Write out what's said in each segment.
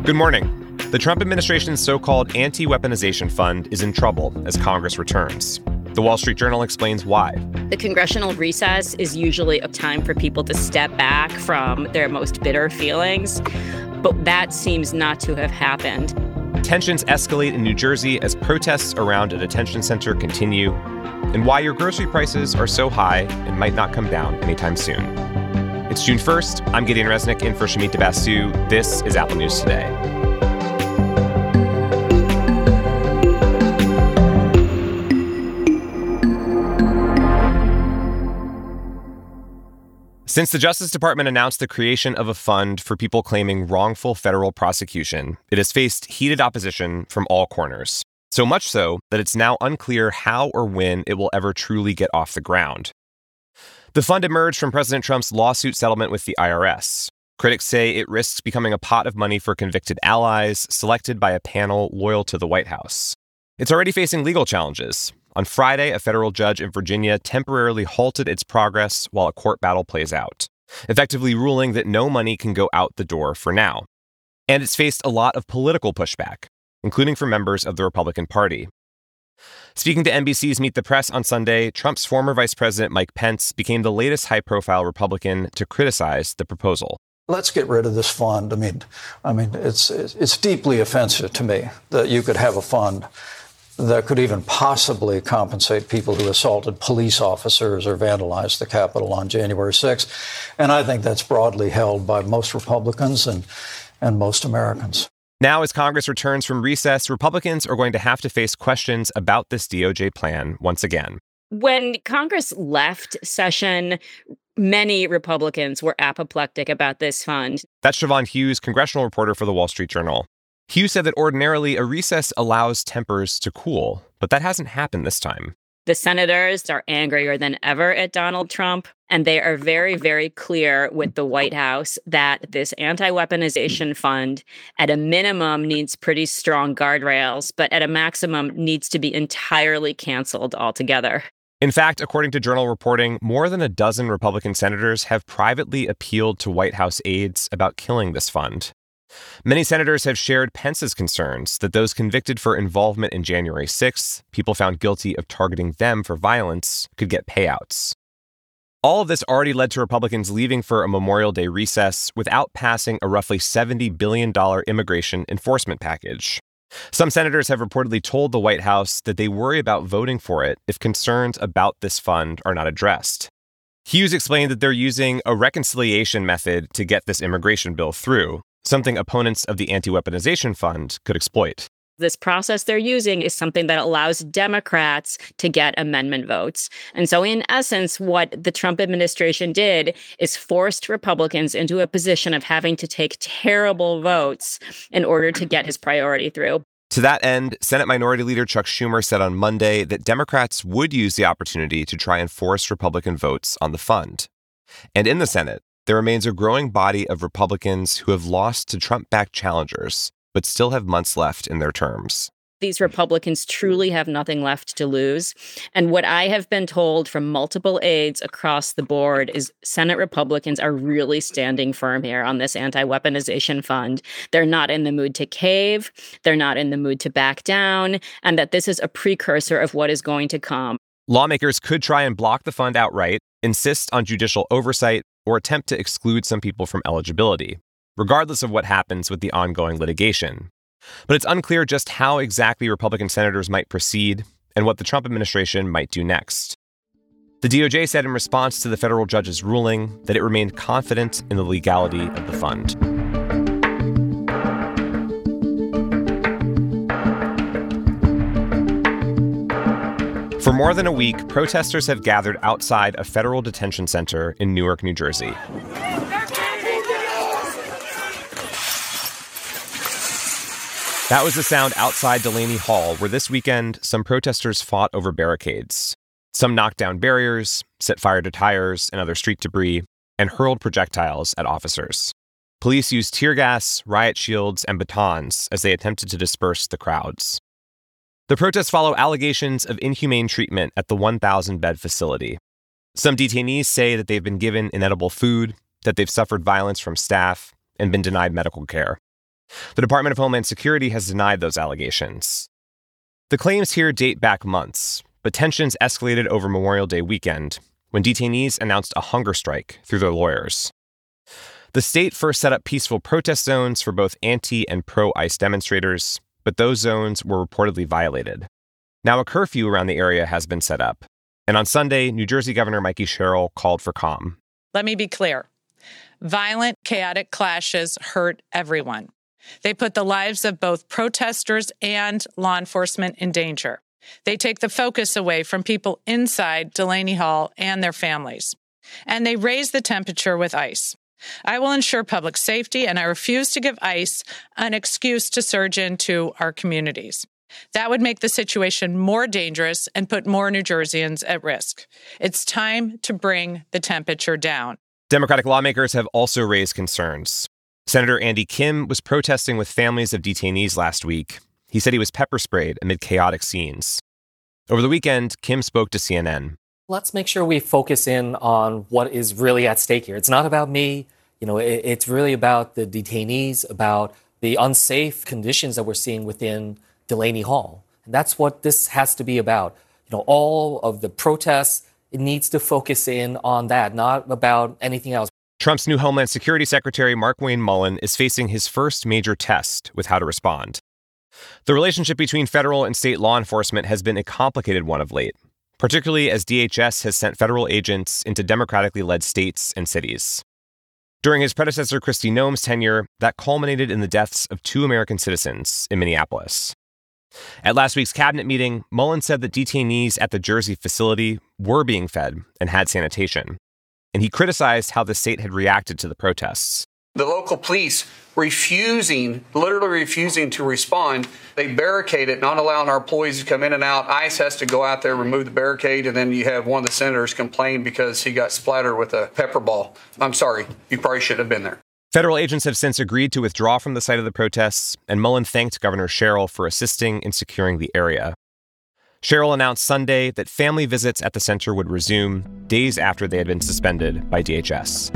Good morning. The Trump administration's so-called anti-weaponization fund is in trouble as Congress returns. The Wall Street Journal explains why. The congressional recess is usually a time for people to step back from their most bitter feelings, but that seems not to have happened. Tensions escalate in New Jersey as protests around a detention center continue, and why your grocery prices are so high and might not come down anytime soon. It's June 1st. I'm Gideon Resnick in for Shamita Basu. This is Apple News Today. Since the Justice Department announced the creation of a fund for people claiming wrongful federal prosecution, it has faced heated opposition from all corners. So much so that it's now unclear how or when it will ever truly get off the ground. The fund emerged from President Trump's lawsuit settlement with the IRS. Critics say it risks becoming a pot of money for convicted allies selected by a panel loyal to the White House. It's already facing legal challenges. On Friday, a federal judge in Virginia temporarily halted its progress while a court battle plays out, effectively ruling that no money can go out the door for now. And it's faced a lot of political pushback, including from members of the Republican Party. Speaking to NBC's Meet the Press on Sunday, Trump's former Vice President Mike Pence became the latest high-profile Republican to criticize the proposal. Let's get rid of this fund. I mean, it's deeply offensive to me that you could have a fund that could even possibly compensate people who assaulted police officers or vandalized the Capitol on January 6th. And I think that's broadly held by most Republicans and most Americans. Now, as Congress returns from recess, Republicans are going to have to face questions about this DOJ plan once again. When Congress left session, many Republicans were apoplectic about this fund. That's Siobhan Hughes, congressional reporter for The Wall Street Journal. Hughes said that ordinarily a recess allows tempers to cool, but that hasn't happened this time. The senators are angrier than ever at Donald Trump, and they are very, very clear with the White House that this anti-weaponization fund, at a minimum, needs pretty strong guardrails, but at a maximum needs to be entirely canceled altogether. In fact, according to Journal reporting, more than a dozen Republican senators have privately appealed to White House aides about killing this fund. Many senators have shared Pence's concerns that those convicted for involvement in January 6th, people found guilty of targeting them for violence, could get payouts. All of this already led to Republicans leaving for a Memorial Day recess without passing a roughly $70 billion immigration enforcement package. Some senators have reportedly told the White House that they worry about voting for it if concerns about this fund are not addressed. Hughes explained that they're using a reconciliation method to get this immigration bill through, something opponents of the anti-weaponization fund could exploit. This process they're using is something that allows Democrats to get amendment votes. And so in essence, what the Trump administration did is forced Republicans into a position of having to take terrible votes in order to get his priority through. To that end, Senate Minority Leader Chuck Schumer said on Monday that Democrats would use the opportunity to try and force Republican votes on the fund. And in the Senate, there remains a growing body of Republicans who have lost to Trump-backed challengers, but still have months left in their terms. These Republicans truly have nothing left to lose. And what I have been told from multiple aides across the board is Senate Republicans are really standing firm here on this anti-weaponization fund. They're not in the mood to cave. They're not in the mood to back down, and that this is a precursor of what is going to come. Lawmakers could try and block the fund outright, insist on judicial oversight, or attempt to exclude some people from eligibility, regardless of what happens with the ongoing litigation. But it's unclear just how exactly Republican senators might proceed and what the Trump administration might do next. The DOJ said in response to the federal judge's ruling that it remained confident in the legality of the fund. For more than a week, protesters have gathered outside a federal detention center in Newark, New Jersey. That was the sound outside Delaney Hall, where this weekend some protesters fought over barricades. Some knocked down barriers, set fire to tires and other street debris, and hurled projectiles at officers. Police used tear gas, riot shields, and batons as they attempted to disperse the crowds. The protests follow allegations of inhumane treatment at the 1,000-bed facility. Some detainees say that they've been given inedible food, that they've suffered violence from staff, and been denied medical care. The Department of Homeland Security has denied those allegations. The claims here date back months, but tensions escalated over Memorial Day weekend when detainees announced a hunger strike through their lawyers. The state first set up peaceful protest zones for both anti- and pro-ICE demonstrators, but those zones were reportedly violated. Now a curfew around the area has been set up, and on Sunday, New Jersey Governor Mikey Sherrill called for calm. Let me be clear. Violent, chaotic clashes hurt everyone. They put the lives of both protesters and law enforcement in danger. They take the focus away from people inside Delaney Hall and their families. And they raise the temperature with ICE. I will ensure public safety, and I refuse to give ICE an excuse to surge into our communities. That would make the situation more dangerous and put more New Jerseyans at risk. It's time to bring the temperature down. Democratic lawmakers have also raised concerns. Senator Andy Kim was protesting with families of detainees last week. He said he was pepper sprayed amid chaotic scenes. Over the weekend, Kim spoke to CNN. Let's make sure we focus in on what is really at stake here. It's not about me. It's really about the detainees, about the unsafe conditions that we're seeing within Delaney Hall. And that's what this has to be about. All of the protests, it needs to focus in on that, not about anything else. Trump's new Homeland Security Secretary, Markwayne Mullin, is facing his first major test with how to respond. The relationship between federal and state law enforcement has been a complicated one of late, particularly as DHS has sent federal agents into democratically led states and cities. During his predecessor Kristi Noem's tenure, that culminated in the deaths of 2 American citizens in Minneapolis. At last week's cabinet meeting, Mullin said that detainees at the Jersey facility were being fed and had sanitation, and he criticized how the state had reacted to the protests. The local police literally refusing to respond. They barricade it, not allowing our employees to come in and out. ICE has to go out there, remove the barricade, and then you have one of the senators complain because he got splattered with a pepper ball. I'm sorry, you probably shouldn't have been there. Federal agents have since agreed to withdraw from the site of the protests, and Mullin thanked Governor Sherrill for assisting in securing the area. Sherrill announced Sunday that family visits at the center would resume days after they had been suspended by DHS.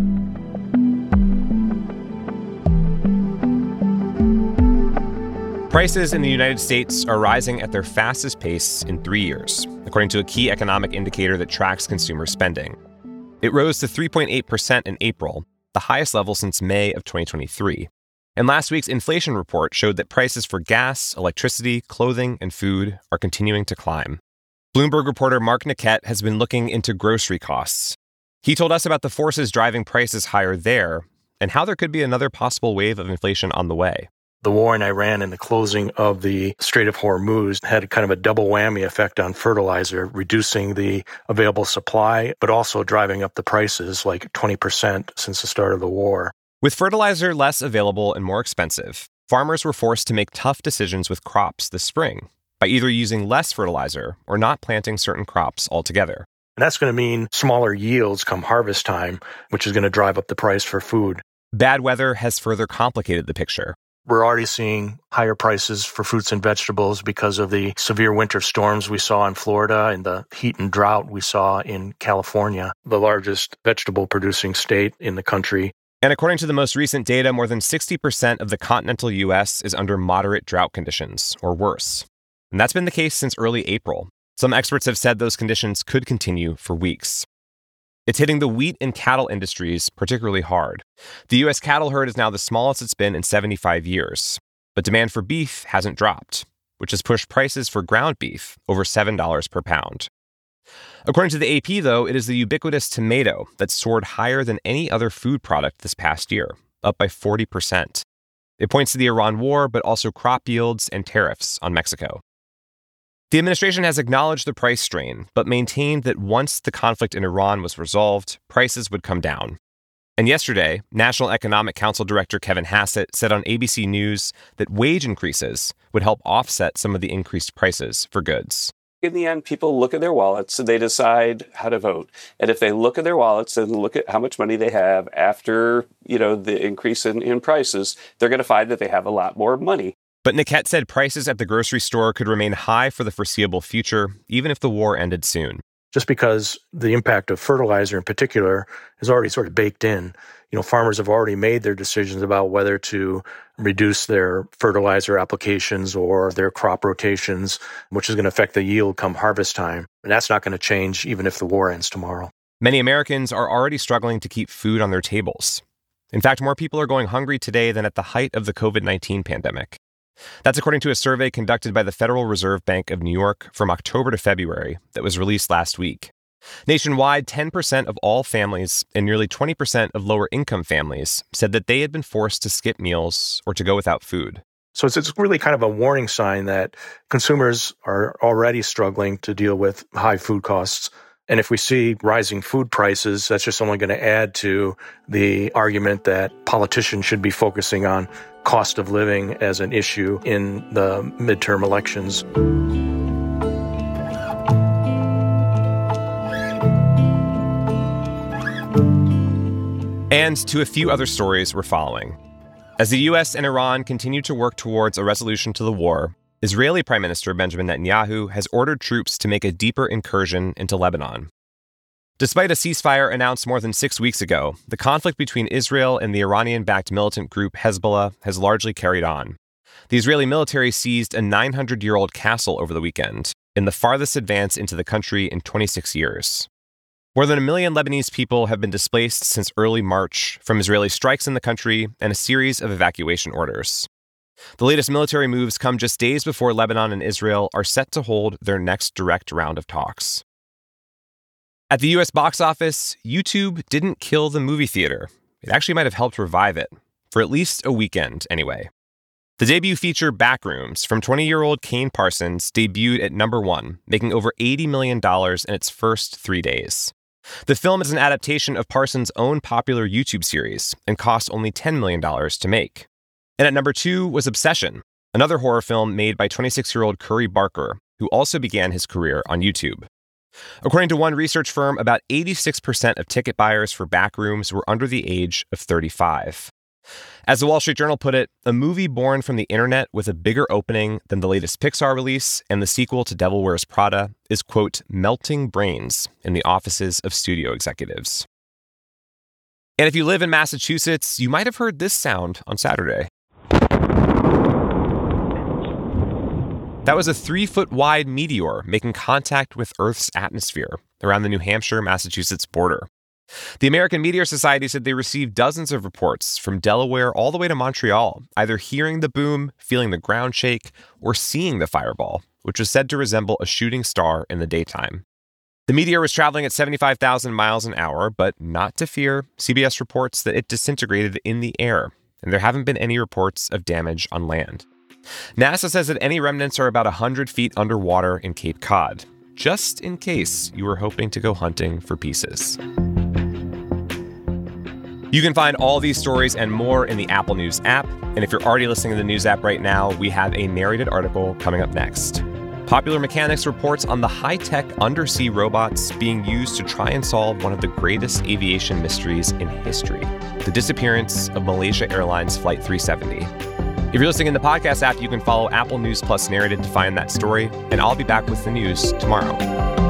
Prices in the United States are rising at their fastest pace in 3 years, according to a key economic indicator that tracks consumer spending. It rose to 3.8% in April, the highest level since May of 2023. And last week's inflation report showed that prices for gas, electricity, clothing, and food are continuing to climb. Bloomberg reporter Mark Niquette has been looking into grocery costs. He told us about the forces driving prices higher there and how there could be another possible wave of inflation on the way. The war in Iran and the closing of the Strait of Hormuz had kind of a double whammy effect on fertilizer, reducing the available supply, but also driving up the prices like 20% since the start of the war. With fertilizer less available and more expensive, farmers were forced to make tough decisions with crops this spring by either using less fertilizer or not planting certain crops altogether. And that's going to mean smaller yields come harvest time, which is going to drive up the price for food. Bad weather has further complicated the picture. We're already seeing higher prices for fruits and vegetables because of the severe winter storms we saw in Florida and the heat and drought we saw in California, the largest vegetable producing state in the country. And according to the most recent data, more than 60% of the continental U.S. is under moderate drought conditions, or worse. And that's been the case since early April. Some experts have said those conditions could continue for weeks. It's hitting the wheat and cattle industries particularly hard. The U.S. cattle herd is now the smallest it's been in 75 years. But demand for beef hasn't dropped, which has pushed prices for ground beef over $7 per pound. According to the AP, though, it is the ubiquitous tomato that soared higher than any other food product this past year, up by 40%. It points to the Iran war, but also crop yields and tariffs on Mexico. The administration has acknowledged the price strain, but maintained that once the conflict in Iran was resolved, prices would come down. And yesterday, National Economic Council Director Kevin Hassett said on ABC News that wage increases would help offset some of the increased prices for goods. In the end, people look at their wallets and they decide how to vote. And if they look at their wallets and look at how much money they have after, the increase in prices, they're going to find that they have a lot more money. But Niquette said prices at the grocery store could remain high for the foreseeable future, even if the war ended soon. just because the impact of fertilizer in particular is already sort of baked in. Farmers have already made their decisions about whether to reduce their fertilizer applications or their crop rotations, which is going to affect the yield come harvest time. And that's not going to change even if the war ends tomorrow. Many Americans are already struggling to keep food on their tables. In fact, more people are going hungry today than at the height of the COVID-19 pandemic. That's according to a survey conducted by the Federal Reserve Bank of New York from October to February that was released last week. Nationwide, 10% of all families and nearly 20% of lower-income families said that they had been forced to skip meals or to go without food. So it's really kind of a warning sign that consumers are already struggling to deal with high food costs. And if we see rising food prices, that's just only going to add to the argument that politicians should be focusing on cost of living as an issue in the midterm elections. And to a few other stories we're following. As the U.S. and Iran continue to work towards a resolution to the war, Israeli Prime Minister Benjamin Netanyahu has ordered troops to make a deeper incursion into Lebanon. Despite a ceasefire announced more than 6 weeks ago, the conflict between Israel and the Iranian-backed militant group Hezbollah has largely carried on. The Israeli military seized a 900-year-old castle over the weekend, in the farthest advance into the country in 26 years. More than 1 million Lebanese people have been displaced since early March from Israeli strikes in the country and a series of evacuation orders. The latest military moves come just days before Lebanon and Israel are set to hold their next direct round of talks. At the U.S. box office, YouTube didn't kill the movie theater. It actually might have helped revive it, for at least a weekend anyway. The debut feature Backrooms from 20-year-old Kane Parsons debuted at number 1, making over $80 million in its first 3 days. The film is an adaptation of Parsons' own popular YouTube series and cost only $10 million to make. And at number 2 was Obsession, another horror film made by 26-year-old Curry Barker, who also began his career on YouTube. According to one research firm, about 86% of ticket buyers for Backrooms were under the age of 35. As the Wall Street Journal put it, a movie born from the internet with a bigger opening than the latest Pixar release and the sequel to Devil Wears Prada is, quote, melting brains in the offices of studio executives. And if you live in Massachusetts, you might have heard this sound on Saturday. That was a 3-foot-wide meteor making contact with Earth's atmosphere around the New Hampshire-Massachusetts border. The American Meteor Society said they received dozens of reports from Delaware all the way to Montreal, either hearing the boom, feeling the ground shake, or seeing the fireball, which was said to resemble a shooting star in the daytime. The meteor was traveling at 75,000 miles an hour, but not to fear, CBS reports that it disintegrated in the air, and there haven't been any reports of damage on land. NASA says that any remnants are about 100 feet underwater in Cape Cod, just in case you were hoping to go hunting for pieces. You can find all these stories and more in the Apple News app, and if you're already listening to the News app right now, we have a narrated article coming up next. Popular Mechanics reports on the high-tech undersea robots being used to try and solve one of the greatest aviation mysteries in history, the disappearance of Malaysia Airlines Flight 370. If you're listening in the podcast app, you can follow Apple News Plus Narrated to find that story, and I'll be back with the news tomorrow.